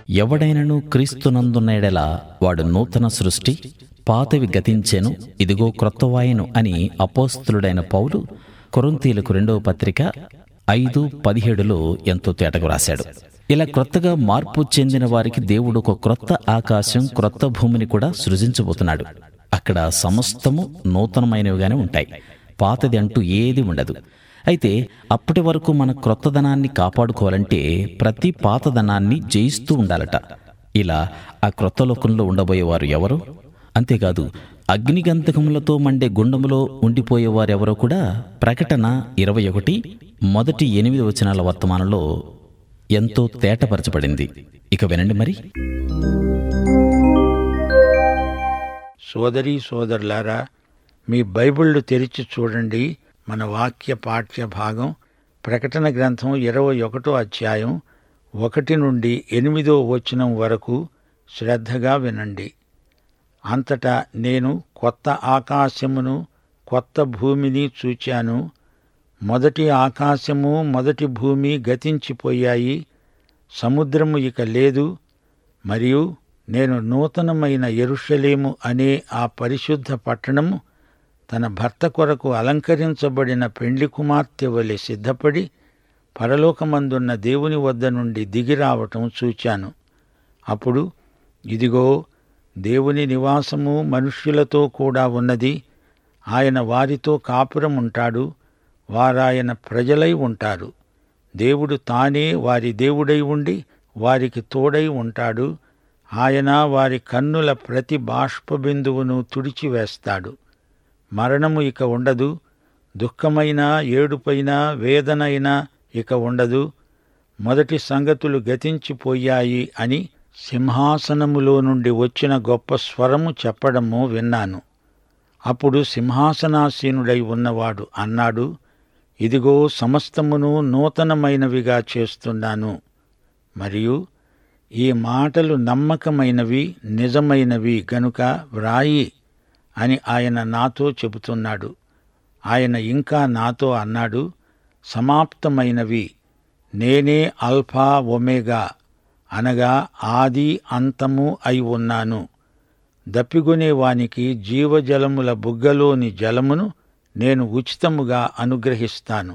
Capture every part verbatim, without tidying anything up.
ఎవడైనను క్రీస్తునందున్న యెడల వాడు నూతన సృష్టి, పాతవి గతించెను, ఇదిగో క్రొత్తవాయెను అని అపోస్తలుడైన పౌలు కొరింథీయులకు రెండవ పత్రిక ఐదు పదిహేడులో ఎంతో తేటగా రాశాడు. ఇలా క్రొత్తగా మార్పు చెందిన వారికి దేవుడు ఒక క్రొత్త ఆకాశం, క్రొత్త భూమిని కూడా సృజించబోతున్నాడు. అక్కడ సమస్తము నూతనమైనవిగానే ఉంటాయి. పాతది అంటూ ఏది ఉండదు. అయితే అప్పటి వరకు మన క్రొత్తదనాన్ని కాపాడుకోవాలంటే ప్రతి పాతదనాన్ని జయిస్తూ ఉండాలట. ఇలా ఆ క్రొత్త లోకంలో ఉండబోయేవారు ఎవరు? అంతేకాదు, అగ్నిగంధకములతో మండే గుండములో ఉండిపోయేవారెవరో కూడా ప్రకటన ఇరవై ఒకటి మొదటి ఎనిమిది వచనాల వర్తమానంలో ఎంతో తేటపరచబడింది. ఇక వినండి మరి. సోదరీ సోదరులారా, మీ బైబిళ్ళు తెరిచి చూడండి. మన వాక్య పాఠ్య భాగం ప్రకటన గ్రంథం ఇరవై ఒకటో అధ్యాయం ఒకటి నుండి ఎనిమిదో వచనం వరకు శ్రద్ధగా వినండి. అంతటా నేను కొత్త ఆకాశమును కొత్త భూమిని చూచాను. మొదటి ఆకాశము మొదటి భూమి గతించిపోయాయి, సముద్రము ఇక లేదు. మరియు నేను నూతనమైన యెరూషలేము అనే ఆ పరిశుద్ధ పట్టణము తన భర్త కొరకు అలంకరించబడిన పెండ్లి కుమార్తె వలె సిద్ధపడి పరలోకమందున్న దేవుని వద్ద నుండి దిగిరావటం చూచాను. అప్పుడు ఇదిగో, దేవుని నివాసము మనుష్యులతో కూడా ఉన్నది. ఆయన వారితో కాపురం ఉంటాడు, వారాయన ప్రజలై ఉంటారు. దేవుడు తానే వారి దేవుడై ఉండి వారికి తోడై ఉంటాడు. ఆయన వారి కన్నుల ప్రతి బాష్పబిందువును తుడిచివేస్తాడు. మరణము ఇక ఉండదు, దుఃఖమైనా ఏడుపైనా వేదనైనా ఇక ఉండదు. మొదటి సంగతులు గతించిపోయాయి అని సింహాసనములో నుండి వచ్చిన గొప్ప స్వరము చెప్పడము విన్నాను. అప్పుడు సింహాసనాసీనుడై ఉన్నవాడు అన్నాడు, ఇదిగో, సమస్తమును నూతనమైనవిగా చేస్తున్నాను. మరియు ఈ మాటలు నమ్మకమైనవి, నిజమైనవి గనుక వ్రాయి అని ఆయన నాతో చెబుతున్నాడు. ఆయన ఇంకా నాతో అన్నాడు, సమాప్తమైనవి. నేనే అల్ఫా ఒమేగా, అనగా ఆది అంతము అయి ఉన్నాను. దప్పిగొనేవానికి జీవజలముల బుగ్గలోని జలమును నేను ఉచితముగా అనుగ్రహిస్తాను.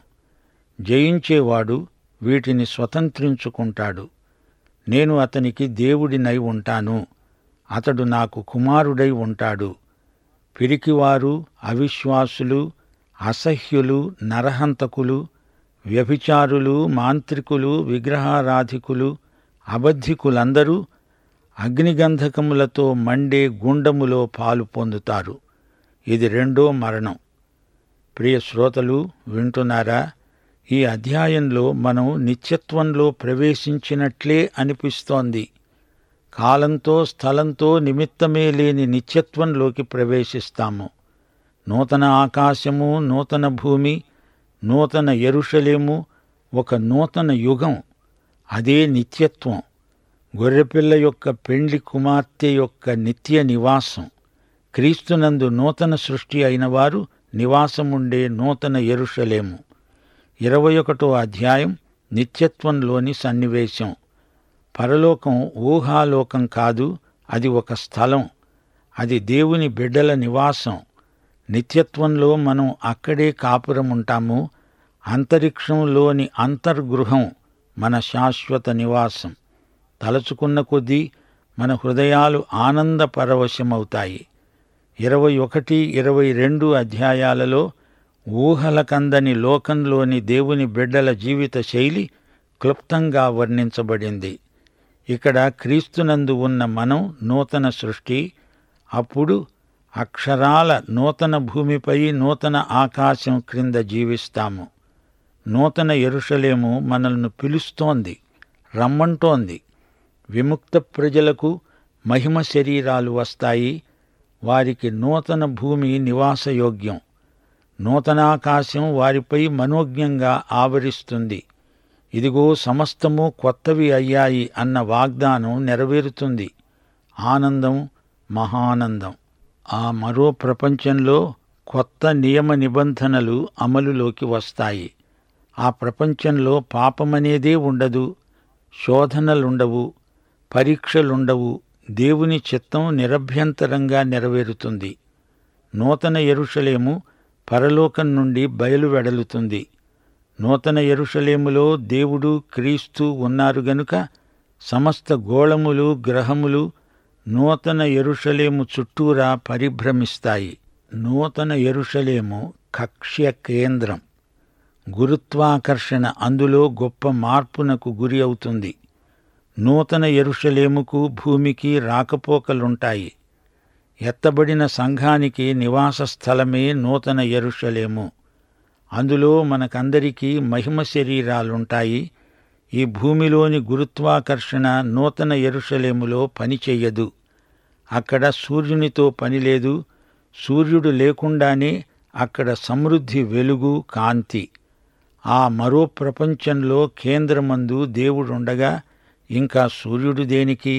జయించేవాడు వీటిని స్వతంత్రించుకుంటాడు. నేను అతనికి దేవుడినై ఉంటాను, అతడు నాకు కుమారుడై ఉంటాడు. పిరికివారు, అవిశ్వాసులు, అసహ్యులు, నరహంతకులు, వ్యభిచారులు, మాంత్రికులు, విగ్రహారాధికులు, అబద్ధికులందరూ అగ్నిగంధకములతో మండే గుండములో పాలు పొందుతారు. ఇది రెండో మరణం. ప్రియ శ్రోతలు, వింటున్నారా? ఈ అధ్యాయంలో మనం నిత్యత్వంలో ప్రవేశించినట్లే అనిపిస్తోంది. కాలంతో స్థలంతో నిమిత్తమే లేని నిత్యత్వంలోకి ప్రవేశిస్తాము. నూతన ఆకాశము, నూతన భూమి, నూతన యెరూషలేము, ఒక నూతన యుగం. అదే నిత్యత్వం. గొర్రెపిల్ల యొక్క పెండ్లి కుమార్తె యొక్క నిత్య నివాసం. క్రీస్తునందు నూతన సృష్టి అయిన వారు నివాసముండే నూతన యెరూషలేము. ఇరవై ఒకటో అధ్యాయం నిత్యత్వంలోని సన్నివేశం. పరలోకం ఊహాలోకం కాదు, అది ఒక స్థలం. అది దేవుని బిడ్డల నివాసం. నిత్యత్వంలో మనం అక్కడే కాపురముంటాము. అంతరిక్షంలోని అంతర్గృహం మన శాశ్వత నివాసం. తలచుకున్న కొద్దీ మన హృదయాలు ఆనంద పరవశమవుతాయి. ఇరవై ఒకటి ఇరవై రెండు అధ్యాయాలలో ఊహలకందని లోకంలోని దేవుని బిడ్డల జీవిత శైలి క్లుప్తంగా వర్ణించబడింది. ఇక్కడ క్రీస్తునందు ఉన్న మనం నూతన సృష్టి. అప్పుడు అక్షరాల నూతన భూమిపై నూతన ఆకాశం క్రింద జీవిస్తాము. నూతన యెరూషలేము మనల్ని పిలుస్తోంది, రమ్మంటోంది. విముక్త ప్రజలకు మహిమ శరీరాలు వస్తాయి. వారికి నూతన భూమి నివాసయోగ్యం. నూతనాకాశం వారిపై మనోజ్ఞంగా ఆవరిస్తుంది. ఇదిగో, సమస్తము కొత్తవి అయ్యాయి అన్న వాగ్దానం నెరవేరుతుంది. ఆనందం, మహానందం. ఆ మరో ప్రపంచంలో కొత్త నియమ నిబంధనలు అమలులోకి వస్తాయి. ఆ ప్రపంచంలో పాపమనేదే ఉండదు, శోధనలుండవు, పరీక్షలుండవు. దేవుని చిత్తం నిరభ్యంతరంగా నెరవేరుతుంది. నూతన యెరూషలేము పరలోకం నుండి బయలువెడలుతుంది. నూతన యెరూషలేములో దేవుడు, క్రీస్తు ఉన్నారు గనుక సమస్త గోళములు, గ్రహములు నూతన యెరూషలేము చుట్టూరా పరిభ్రమిస్తాయి. నూతన యెరూషలేము కక్ష్య కేంద్రం. గురుత్వాకర్షణ అందులో గొప్ప మార్పునకు గురి అవుతుంది. నూతన యెరూషలేముకు భూమికి రాకపోకలుంటాయి. ఎత్తబడిన సంఘానికి నివాస స్థలమే నూతన యెరూషలేము. అందులో మనకందరికీ మహిమ శరీరాలుంటాయి. ఈ భూమిలోని గురుత్వాకర్షణ నూతన యెరూషలేములో పనిచెయ్యదు. అక్కడ సూర్యునితో పనిలేదు. సూర్యుడు లేకుండానే అక్కడ సమృద్ధి, వెలుగు, కాంతి. ఆ మరో ప్రపంచంలో కేంద్రమందు దేవుడుండగా ఇంకా సూర్యుడు దేనికి?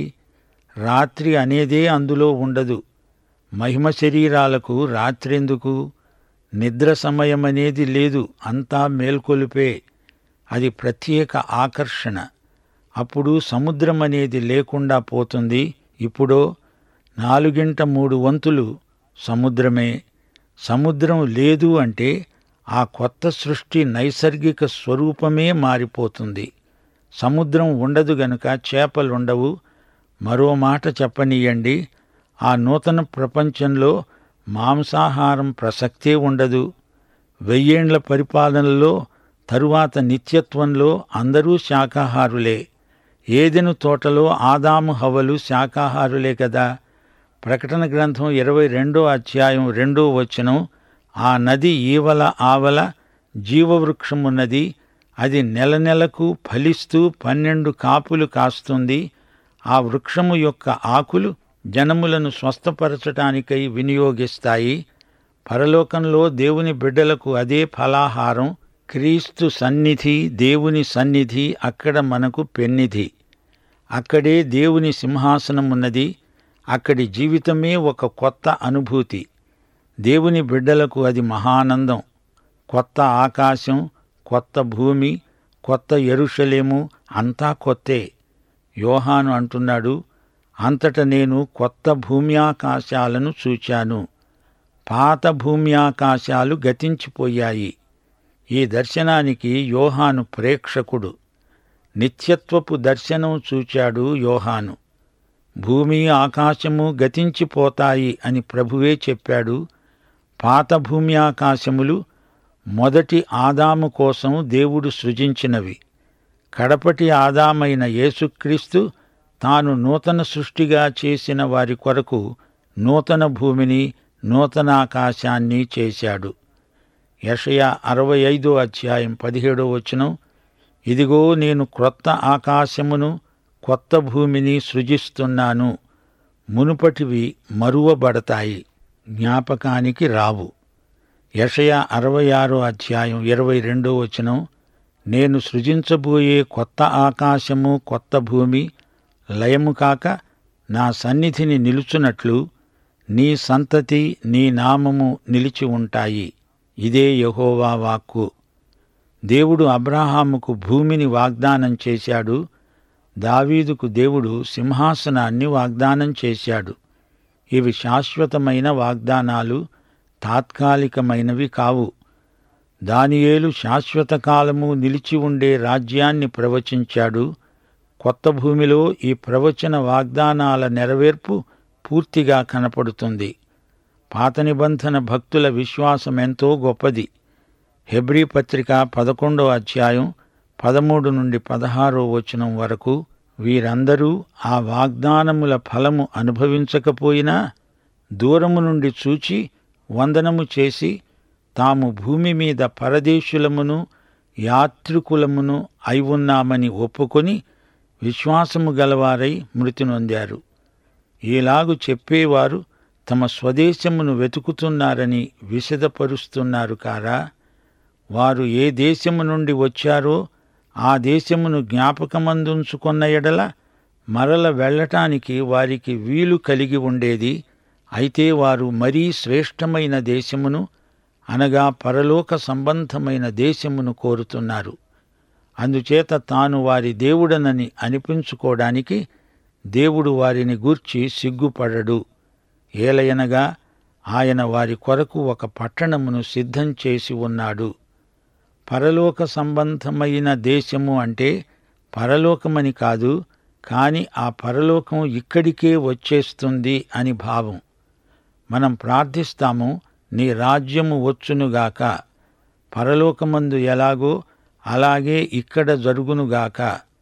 రాత్రి అనేదే అందులో ఉండదు. మహిమ శరీరాలకు రాత్రెందుకు? నిద్ర సమయమనేది లేదు. అంతా మేల్కొలుపే. అది ప్రత్యేక ఆకర్షణ. అప్పుడు సముద్రమనేది లేకుండా పోతుంది. ఇప్పుడో నాలుగింట మూడు వంతులు సముద్రమే. సముద్రం లేదు అంటే ఆ కొత్త సృష్టి నైసర్గిక స్వరూపమే మారిపోతుంది. సముద్రం ఉండదు గనుక చేపలుండవు. మరో మాట చెప్పనీయండి. ఆ నూతన ప్రపంచంలో మాంసాహారం ప్రసక్తే ఉండదు. వెయ్యేండ్ల పరిపాలనలో తరువాత నిత్యత్వంలో అందరూ శాకాహారులే. ఏదెను తోటలో ఆదాము హవ్వలు శాకాహారులే కదా. ప్రకటన గ్రంథం ఇరవై రెండో అధ్యాయం రెండో వచనం, ఆ నది ఈవల ఆవల జీవవృక్షమున్నది. అది నెల నెలకు ఫలిస్తూ పన్నెండు కాపులు కాస్తుంది. ఆ వృక్షము యొక్క ఆకులు జనములను స్వస్థపరచటానికై వినియోగిస్తాయి. పరలోకంలో దేవుని బిడ్డలకు అదే ఫలాహారం. క్రీస్తు సన్నిధి, దేవుని సన్నిధి అక్కడ మనకు పెన్నిధి. అక్కడే దేవుని సింహాసనమున్నది. అక్కడి జీవితమే ఒక కొత్త అనుభూతి. దేవుని బిడ్డలకు అది మహానందం. కొత్త ఆకాశం, కొత్త భూమి, కొత్త యెరూషలేము అంతా కొత్తే. యోహాను అంటున్నాడు, అంతట నేను కొత్త భూమ్యాకాశాలను చూచాను. పాత భూమ్యాకాశాలు గతించిపోయాయి. ఈ దర్శనానికి యోహాను ప్రేక్షకుడు. నిత్యత్వపు దర్శనం చూచాడు యోహాను. భూమి ఆకాశము గతించిపోతాయి అని ప్రభువే చెప్పాడు. పాత భూమ్యాకాశములు మొదటి ఆదాము కోసం దేవుడు సృజించినవి. కడపటి ఆదామైన యేసుక్రీస్తు తాను నూతన సృష్టిగా చేసిన వారి కొరకు నూతన భూమిని, నూతనాకాశాన్ని చేశాడు. యెషయా అరవై ఐదో అధ్యాయం పదిహేడో వచనం, ఇదిగో నేను క్రొత్త ఆకాశమును కొత్త భూమిని సృజిస్తున్నాను. మునుపటివి మరువబడతాయి, జ్ఞాపకానికి రావు. యెషయా అరవై ఆరో అధ్యాయం ఇరవై రెండో వచనం, నేను సృజించబోయే కొత్త ఆకాశము కొత్త భూమి లయము కాక నా సన్నిధిని నిలుచున్నట్లు నీ సంతతి నీ నామము నిలిచి ఉంటాయి. ఇదే యెహోవా వాక్కు. దేవుడు అబ్రాహాముకు భూమిని వాగ్దానం చేశాడు. దావీదుకు దేవుడు సింహాసనాన్ని వాగ్దానం చేశాడు. ఇవి శాశ్వతమైన వాగ్దానాలు, తాత్కాలికమైనవి కావు. దానియేలు శాశ్వత కాలము నిలిచి ఉండే రాజ్యాన్ని ప్రవచించాడు. కొత్త భూమిలో ఈ ప్రవచన వాగ్దానాల నెరవేర్పు పూర్తిగా కనపడుతుంది. పాత నిబంధన భక్తుల విశ్వాసమెంతో గొప్పది. హెబ్రీ పత్రిక పదకొండో అధ్యాయం పదమూడు నుండి పదహారో వచనం వరకు, వీరందరూ ఆ వాగ్దానముల ఫలము అనుభవించకపోయినా దూరము నుండి చూచి వందనము చేసి తాము భూమి మీద పరదేశులమును యాత్రికులమును అయి ఉన్నామని ఒప్పుకొని విశ్వాసము గలవారై మృతి నొందారు. ఈలాగు చెప్పేవారు తమ స్వదేశమును వెతుకుతున్నారని విశదపరుస్తున్నారు కారా? వారు ఏ దేశము నుండి వచ్చారో ఆ దేశమును జ్ఞాపకమందుంచుకొన్న ఎడల మరల వెళ్ళటానికి వారికి వీలు కలిగి ఉండేది. అయితే వారు మరీ శ్రేష్టమైన దేశమును, అనగా పరలోక సంబంధమైన దేశమును కోరుతున్నారు. అందుచేత తాను వారి దేవుడనని అనిపించుకోవడానికి దేవుడు వారిని గూర్చి సిగ్గుపడడు. ఏలయనగా ఆయన వారి కొరకు ఒక పట్టణమును సిద్ధం చేసి ఉన్నాడు. పరలోక సంబంధమైన దేశము అంటే పరలోకమని కాదు, కాని ఆ పరలోకం ఇక్కడికే వచ్చేస్తుంది అని భావం. మనం ప్రార్థిస్తాము, నీ రాజ్యము వచ్చునుగాక, పరలోకమందు ఎలాగో అలాగే ఇక్కడ జరుగునుగాక.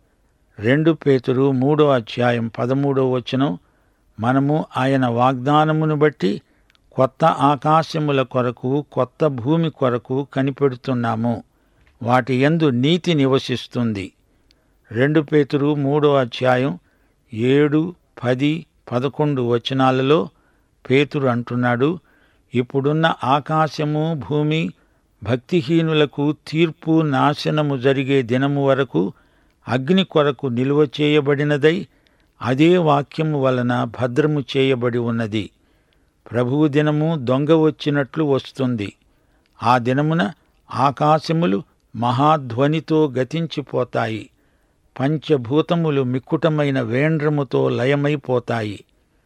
రెండు పేతురు మూడో అధ్యాయం పదమూడో వచనం, మనము ఆయన వాగ్దానమును బట్టి కొత్త ఆకాశముల కొరకు కొత్త భూమి కొరకు కనిపెడుతున్నాము, వాటి యందు నీతి నివసిస్తుంది. రెండు పేతురు మూడో అధ్యాయం ఏడు పది పదకొండు వచనాలలో పేతురు అంటున్నాడు, ఇప్పుడున్న ఆకాశము భూమి భక్తిహీనులకు తీర్పు నాశనము జరిగే దినము వరకు అగ్ని కొరకు నిలువ చేయబడినదై అదే వాక్యము వలన భద్రము చేయబడి ఉన్నది. ప్రభువు దినము దొంగ వచ్చినట్లు వస్తుంది. ఆ దినమున ఆకాశములు మహాధ్వనితో గతించిపోతాయి, పంచభూతములు మిక్కుటమైన వేండ్రముతో లయమైపోతాయి,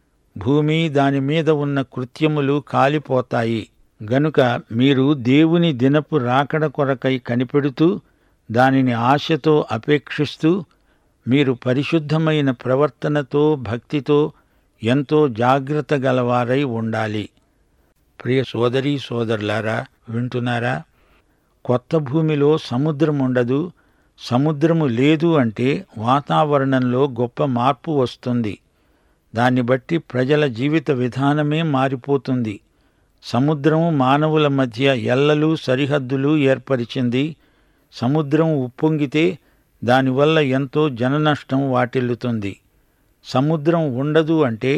భూమి దానిమీద ఉన్న కృత్యములు కాలిపోతాయి. గనుక మీరు దేవుని దినపు రాకడ కొరకై కనిపెడుతూ దానిని ఆశతో అపేక్షిస్తూ మీరు పరిశుద్ధమైన ప్రవర్తనతో భక్తితో ఎంతో జాగ్రత్త గలవారై ఉండాలి. ప్రియ సోదరీ సోదరులారా, వింటున్నారా? కొత్త భూమిలో సముద్రం ఉండదు. సముద్రము లేదు అంటే వాతావరణంలో గొప్ప మార్పు వస్తుంది. దాన్ని బట్టి ప్రజల జీవిత విధానమే మారిపోతుంది. సముద్రం మానవుల మధ్య ఎల్లలు సరిహద్దులు ఏర్పరిచింది. సముద్రం ఉప్పొంగితే దానివల్ల ఎంతో జననష్టం వాటిల్లుతుంది. సముద్రం ఉండదు అంటే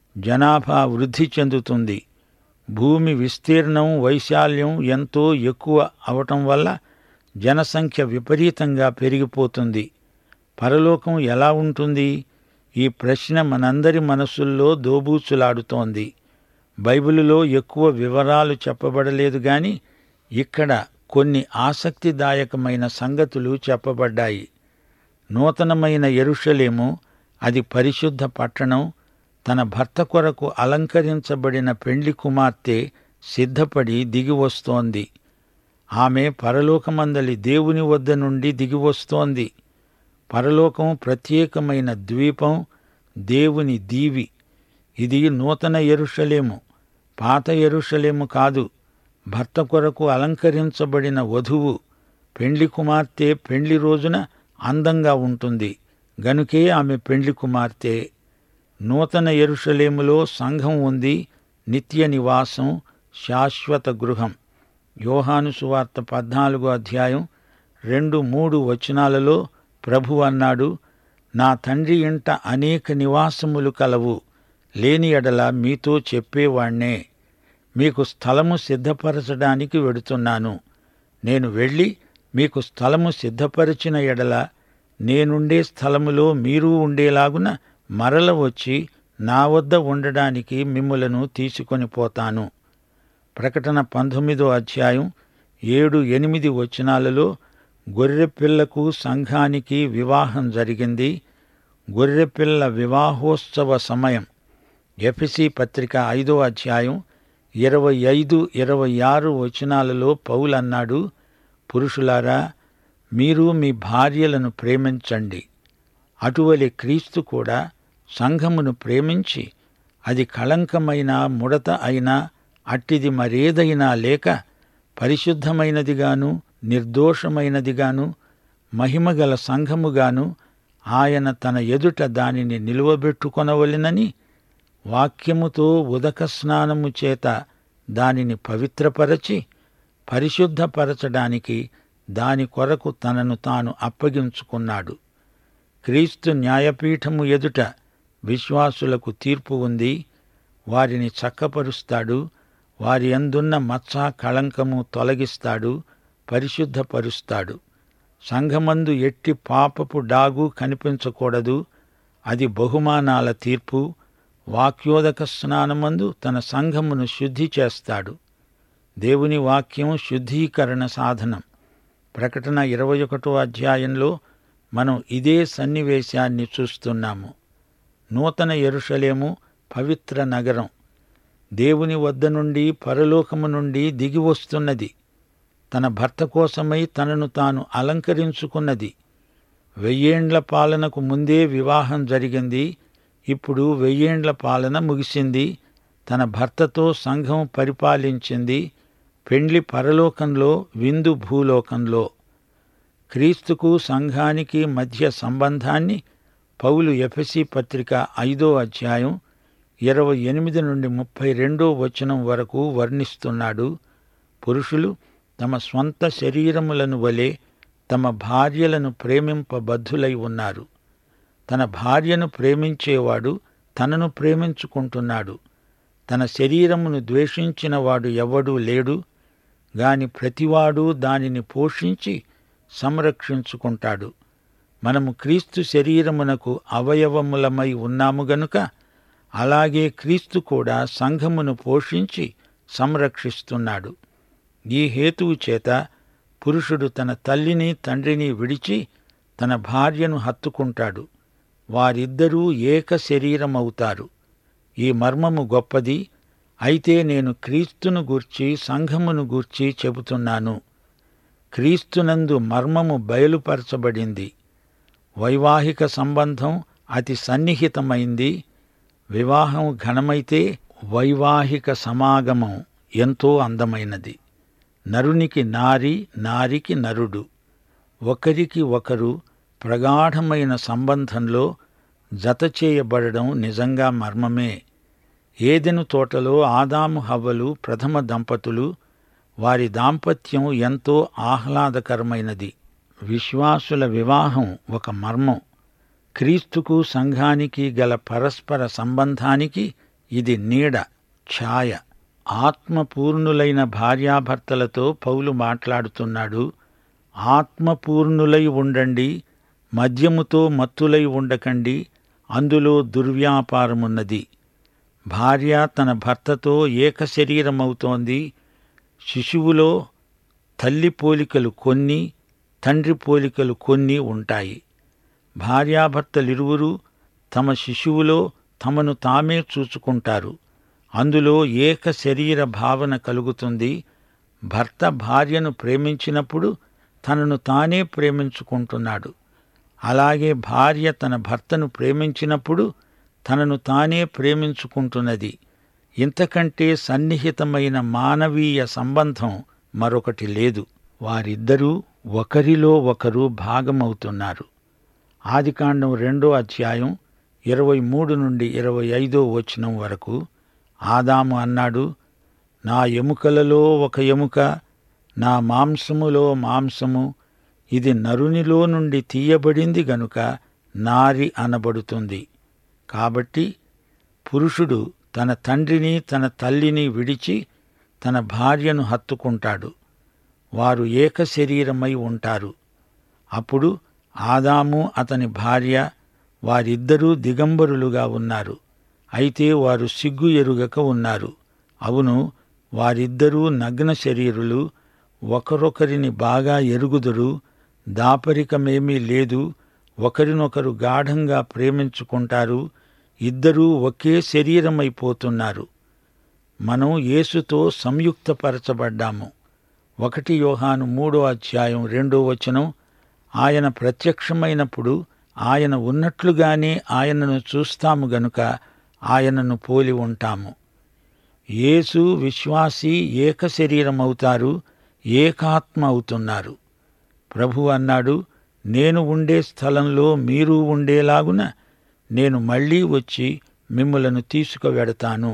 జనాభా వృద్ధి చెందుతుంది. భూమి విస్తీర్ణం వైశాల్యం ఎంతో ఎక్కువ అవటం వల్ల జనసంఖ్య విపరీతంగా పెరిగిపోతుంది. పరలోకం ఎలా ఉంటుంది? ఈ ప్రశ్న మనందరి మనసుల్లో దోబూచులాడుతోంది. బైబిలులో ఎక్కువ వివరాలు చెప్పబడలేదు గాని ఇక్కడ కొన్ని ఆసక్తిదాయకమైన సంగతులు చెప్పబడ్డాయి. నూతనమైన యెరూషలేము, అది పరిశుద్ధ పట్టణం, తన భర్త కొరకు అలంకరించబడిన పెండ్లి కుమార్తె సిద్ధపడి దిగివస్తోంది. ఆమె పరలోకమందలి దేవుని వద్ద నుండి దిగివస్తోంది. పరలోకం ప్రత్యేకమైన ద్వీపం, దేవుని దీవి. ఇది నూతన యెరూషలేము, పాత యెరూషలేము కాదు. భర్త కొరకు అలంకరించబడిన వధువు, పెండ్లి కుమార్తె పెండ్లి రోజున అందంగా ఉంటుంది గనుకే ఆమె పెండ్లి కుమార్తె. నూతన యెరూషలేములో సంఘం ఉంది, నిత్య నివాసం, శాశ్వత గృహం. యోహాను సువార్త పద్నాలుగో అధ్యాయం రెండు మూడు వచనాలలో ప్రభు అన్నాడు, నా తండ్రి ఇంట అనేక నివాసములు కలవు, లేని ఎడల మీతో చెప్పేవాణ్ణే. మీకు స్థలము సిద్ధపరచడానికి వెడుతున్నాను. నేను వెళ్ళి మీకు స్థలము సిద్ధపరిచిన ఎడల నేనుండే స్థలములో మీరు ఉండేలాగున మరల వచ్చి నా వద్ద ఉండడానికి మిమ్ములను తీసుకొని పోతాను. ప్రకటన పంతొమ్మిదో అధ్యాయం ఏడు ఎనిమిది వచనాలలో గొర్రెపిల్లకు సంఘానికి వివాహం జరిగింది. గొర్రెపిల్ల వివాహోత్సవ సమయం. ఎఫెసీ పత్రిక ఐదో అధ్యాయం ఇరవై ఐదు ఇరవై ఆరు వచనాలలో పౌలన్నాడు, పురుషులారా, మీరు మీ భార్యలను ప్రేమించండి. అటువలే క్రీస్తు కూడా సంఘమును ప్రేమించి అది కళంకమైన ముడత అయినా అట్టిది మరేదైనా లేక పరిశుద్ధమైనదిగాను నిర్దోషమైనదిగాను మహిమగల సంఘముగాను ఆయన తన ఎదుట దానిని నిలువబెట్టుకొనవలెనని వాక్యముతో ఉదక స్నానము చేత దానిని పవిత్రపరచి పరిశుద్ధపరచడానికి దాని కొరకు తనను తాను అప్పగించుకున్నాడు. క్రీస్తు న్యాయపీఠము ఎదుట విశ్వాసులకు తీర్పు ఉంది. వారిని చక్కపరుస్తాడు, వారి యందున్న మచ్చ కళంకము తొలగిస్తాడు, పరిశుద్ధపరుస్తాడు. సంఘమందు ఎట్టి పాపపు డాగు కనిపించకూడదు. అది బహుమానాల తీర్పు. వాక్యోదక స్నానమందు తన సంఘమును శుద్ధి చేస్తాడు. దేవుని వాక్యం శుద్ధీకరణ సాధనం. ప్రకటన ఇరవై ఒకటో అధ్యాయంలో మనం ఇదే సన్నివేశాన్ని చూస్తున్నాము. నూతన యెరూషలేము పవిత్ర నగరం దేవుని వద్ద నుండి, పరలోకము నుండి దిగి వస్తున్నది. తన భర్త కోసమై తనను తాను అలంకరించుకున్నది. వెయ్యేండ్ల పాలనకు ముందే వివాహం జరిగింది. ఇప్పుడు వెయ్యేండ్ల పాలన ముగిసింది. తన భర్తతో సంఘం పరిపాలించింది. పెండ్లి పరలోకంలో, విందు భూలోకంలో. క్రీస్తుకు సంఘానికి మధ్య సంబంధాన్ని పౌలు ఎఫెసీ పత్రిక ఐదో అధ్యాయం ఇరవై ఎనిమిది నుండి ముప్పై రెండో వచనం వరకు వర్ణిస్తున్నాడు. పురుషులు తమ స్వంత శరీరములను వలె తమ భార్యలను ప్రేమింపబద్ధులై ఉన్నారు. తన భార్యను ప్రేమించేవాడు తనను ప్రేమించుకుంటున్నాడు. తన శరీరమును ద్వేషించినవాడు ఎవడూ లేడు గాని ప్రతివాడు దానిని పోషించి సంరక్షించుకుంటాడు. మనము క్రీస్తు శరీరమునకు అవయవములమై ఉన్నాము గనుక అలాగే క్రీస్తు కూడా సంఘమును పోషించి సంరక్షిస్తున్నాడు. ఈ హేతువు చేత పురుషుడు తన తల్లిని తండ్రిని విడిచి తన భార్యను హత్తుకుంటాడు. వారిద్దరూ ఏక శరీరమవుతారు. ఈ మర్మము గొప్పది. అయితే నేను క్రీస్తును గూర్చి, సంఘమును గూర్చి చెబుతున్నాను. క్రీస్తునందు మర్మము బయలుపరచబడింది. వైవాహిక సంబంధం అతి సన్నిహితమైంది. వివాహం ఘనమైతే వైవాహిక సమాగమం ఎంతో అందమైనది. నరునికి నారి, నారికి నరుడు, ఒకరికి ఒకరు ప్రగాఢమైన సంబంధంలో జతచేయబడడం నిజంగా మర్మమే. ఏదెను తోటలో ఆదాము హవ్వలు ప్రథమ దంపతులు. వారి దాంపత్యం ఎంతో ఆహ్లాదకరమైనది. విశ్వాసుల వివాహం ఒక మర్మం. క్రీస్తుకు సంఘానికి గల పరస్పర సంబంధానికి ఇది నీడ, ఛాయ. ఆత్మపూర్ణులైన భార్యాభర్తలతో పౌలు మాట్లాడుతున్నాడు. ఆత్మపూర్ణులై ఉండండి, మద్యముతో మత్తులై ఉండకండి, అందులో దుర్వ్యాపారమున్నది. భార్య తన భర్తతో ఏక శరీరమవుతోంది. శిశువులో తల్లి పోలికలు కొన్ని, తండ్రి పోలికలు కొన్ని ఉంటాయి. భార్యాభర్తలిరువురూ తమ శిశువులో తమను తామే చూచుకుంటారు. అందులో ఏక శరీర భావన కలుగుతుంది. భర్త భార్యను ప్రేమించినప్పుడు తనను తానే ప్రేమించుకుంటున్నాడు. అలాగే భార్య తన భర్తను ప్రేమించినప్పుడు తనను తానే ప్రేమించుకుంటున్నది. ఇంతకంటే సన్నిహితమైన మానవీయ సంబంధం మరొకటి లేదు. వారిద్దరూ ఒకరిలో ఒకరు భాగమవుతున్నారు. ఆదికాండం రెండో అధ్యాయం ఇరవై మూడు నుండి ఇరవై ఐదో వచనం వరకు ఆదాము అన్నాడు, నా ఎముకలలో ఒక ఎముక, నా మాంసములో మాంసము, ఇది నరునిలో నుండి తీయబడింది గనుక నారి అనబడుతుంది. కాబట్టి పురుషుడు తన తండ్రిని తన తల్లిని విడిచి తన భార్యను హత్తుకుంటాడు. వారు ఏక శరీరమై ఉంటారు. అప్పుడు ఆదాము అతని భార్య వారిద్దరూ దిగంబరులుగా ఉన్నారు. అయితే వారు సిగ్గు ఎరుగక ఉన్నారు. అవును, వారిద్దరూ నగ్న శరీరులు. ఒకరొకరిని బాగా ఎరుగుదురు. దాపరికమేమీ లేదు. ఒకరినొకరు గాఢంగా ప్రేమించుకుంటారు. ఇద్దరూ ఒకే శరీరమైపోతున్నారు. మనం యేసుతో సంయుక్తపరచబడ్డాము. ఒకటి యోహాను మూడో అధ్యాయం రెండో వచనం, ఆయన ప్రత్యక్షమైనప్పుడు ఆయన ఉన్నట్లుగానే ఆయనను చూస్తాము గనుక ఆయనను పోలి ఉంటాము. యేసు విశ్వాసి ఏక శరీరమవుతారు, ఏకాత్మ అవుతున్నారు. ప్రభు అన్నాడు, నేను ఉండే స్థలంలో మీరు ఉండేలాగున నేను మళ్లీ వచ్చి మిమ్ములను తీసుకువెడతాను.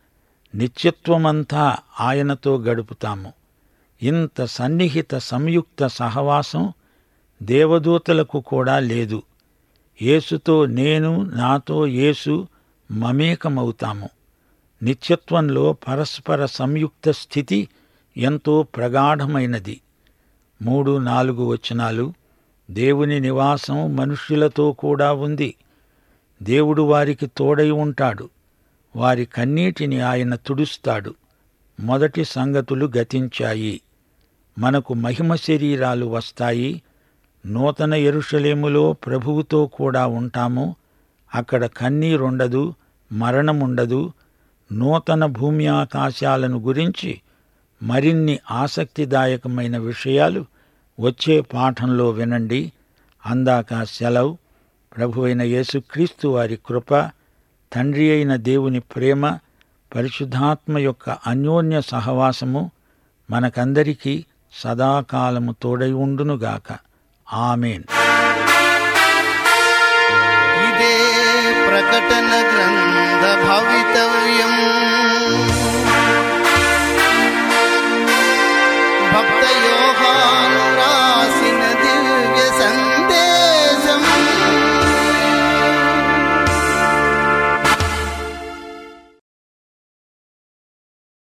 నిత్యత్వమంతా ఆయనతో గడుపుతాము. ఇంత సన్నిహిత సంయుక్త సహవాసం దేవదూతలకు కూడా లేదు. యేసుతో నేను, నాతో యేసు మమేకమవుతాము. నిత్యత్వంలో పరస్పర సంయుక్త స్థితి ఎంతో ప్రగాఢమైనది. మూడు నాలుగు వచనాలు, దేవుని నివాసం మనుష్యులతో కూడా ఉంది. దేవుడు వారికి తోడై ఉంటాడు. వారి కన్నీటిని ఆయన తుడుస్తాడు. మొదటి సంగతులు గతించాయి. మనకు మహిమ శరీరాలు వస్తాయి. నూతన యెరూషలేములో ప్రభువుతో కూడా ఉంటాము. అక్కడ కన్నీరుండదు, మరణముండదు. నూతన భూమి ఆకాశాలను గురించి మరిన్ని ఆసక్తిదాయకమైన విషయాలు వచ్చే పాఠంలో వినండి. అందాక సెలవు. ప్రభువైన యేసుక్రీస్తు వారి కృప, తండ్రి అయిన దేవుని ప్రేమ, పరిశుద్ధాత్మ యొక్క అన్యోన్య సహవాసము మనకందరికీ సదాకాలము తోడై ఉండునుగాక. ఆమేన్. ఇదే ప్రకటన గ్రంథ భవితవ్యం